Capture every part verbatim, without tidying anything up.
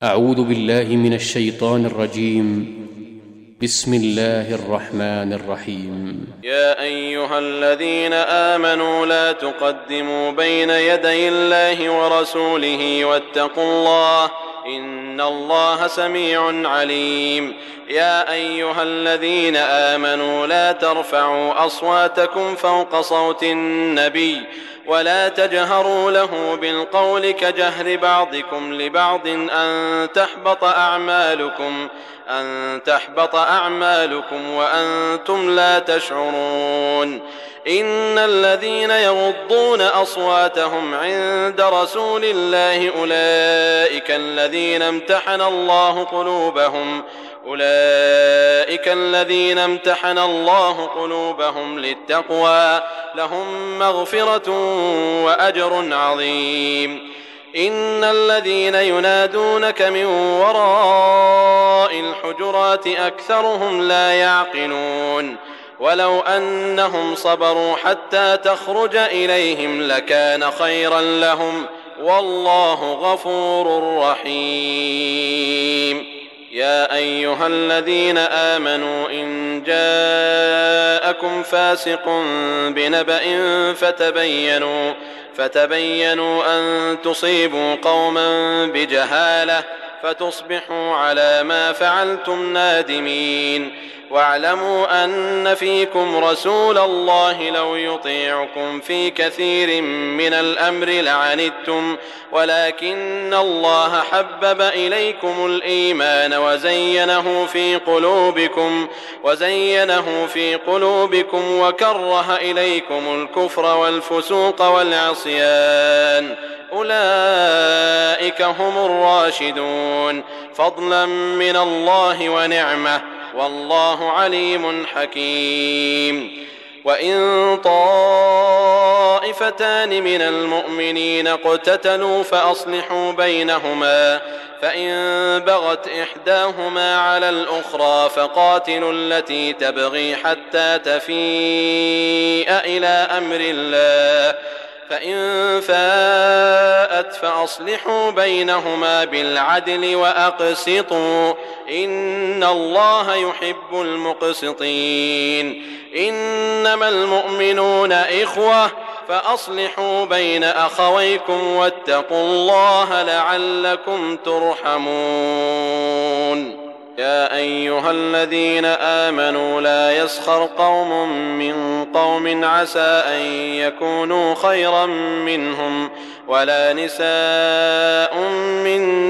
أعوذ بالله من الشيطان الرجيم. بسم الله الرحمن الرحيم. يا أيها الذين آمنوا لا تقدموا بين يدي الله ورسوله واتقوا الله إن الله سميع عليم. يا أيها الذين آمنوا لا ترفعوا أصواتكم فوق صوت النبي ولا تجهروا له بالقول كجهر بعضكم لبعض أن تحبط أعمالكم أن تحبط أعمالكم وأنتم لا تشعرون. إن الذين يغضون أصواتهم عند رسول الله أولئك الذين امتحن الله قلوبهم أولئك الذين امتحن الله قلوبهم للتقوى لهم مغفرة وأجر عظيم. إن الذين ينادونك من وراء الحجرات أكثرهم لا يعقلون. ولو أنهم صبروا حتى تخرج إليهم لكان خيرا لهم والله غفور رحيم. يا أيها الذين آمنوا إن جاءكم فاسق بنبأ فتبينوا فتبينوا أن تصيبوا قوما بجهالة فتصبحوا على ما فعلتم نادمين. واعلموا أن فيكم رسول الله لو يطيعكم في كثير من الأمر لعنتم ولكن الله حبب إليكم الإيمان وزينه في قلوبكم وزينه في قلوبكم وكره إليكم الكفر والفسوق والعصيان أولئك هم الراشدون فضلا من الله ونعمة والله عليم حكيم. وإن طائفتان من المؤمنين اقتتلوا فأصلحوا بينهما فإن بغت إحداهما على الأخرى فقاتلوا التي تبغي حتى تفيء إلى أمر الله فإن فاءت فأصلحوا بينهما بالعدل وأقسطوا إن الله يحب المقسطين. إنما المؤمنون إخوة فأصلحوا بين أخويكم واتقوا الله لعلكم ترحمون. يا أيها الذين آمنوا لا يسخر قوم من قوم عسى أن يكونوا خيرا منهم ولا نساء من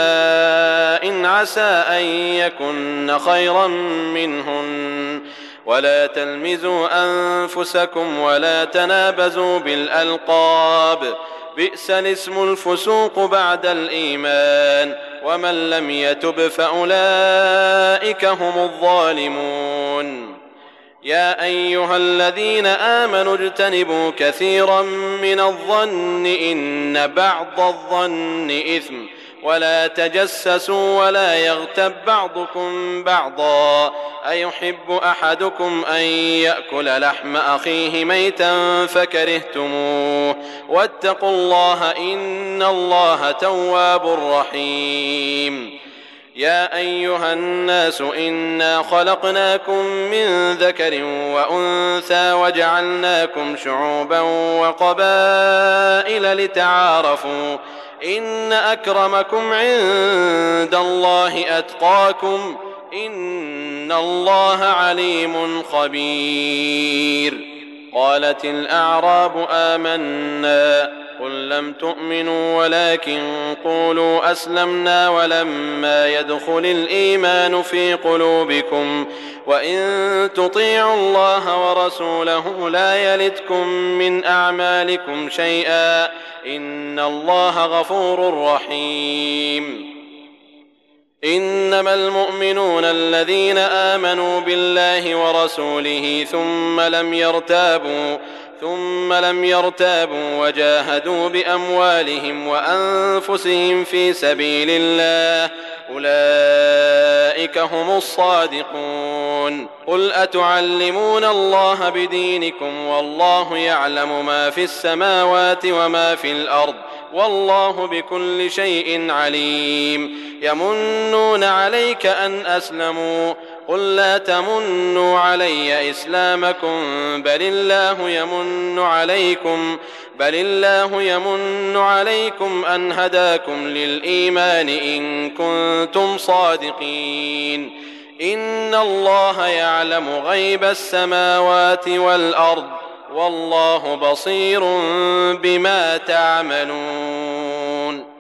نساء عسى أن يكن خيرا منهن ولا تلمزوا أنفسكم ولا تنابزوا بالألقاب بئس الاسم الفسوق بعد الإيمان ومن لم يتب فأولئك هم الظالمون. يا أيها الذين آمنوا اجتنبوا كثيرا من الظن إن بعض الظن إثم ولا تجسسوا ولا يغتب بعضكم بعضا أيحب أحدكم أن يأكل لحم أخيه ميتا فكرهتموه واتقوا الله إن الله تواب رحيم. يا أيها الناس إنا خلقناكم من ذكر وأنثى وجعلناكم شعوبا وقبائل لتعارفوا إن أكرمكم عند الله أتقاكم إن الله عليم خبير. قالت الأعراب آمنا قل لم تؤمنوا ولكن قولوا أسلمنا ولما يدخل الإيمان في قلوبكم وإن تطيعوا الله ورسوله لا يلتكم من أعمالكم شيئا إن الله غفور رحيم. إنما المؤمنون الذين آمنوا بالله ورسوله ثم لم يرتابوا ثم لم يرتابوا وجاهدوا بأموالهم وأنفسهم في سبيل الله أولئك هم الصادقون. قل أتعلمون الله بدينكم والله يعلم ما في السماوات وما في الأرض والله بكل شيء عليم. يمنون عليك أن أسلموا قل لا تمنوا علي إسلامكم بل الله يمن عليكم بل الله يمن عليكم أن هداكم للإيمان إن كنتم صادقين إن الله يعلم غيب السماوات والأرض والله بصير بما تعملون.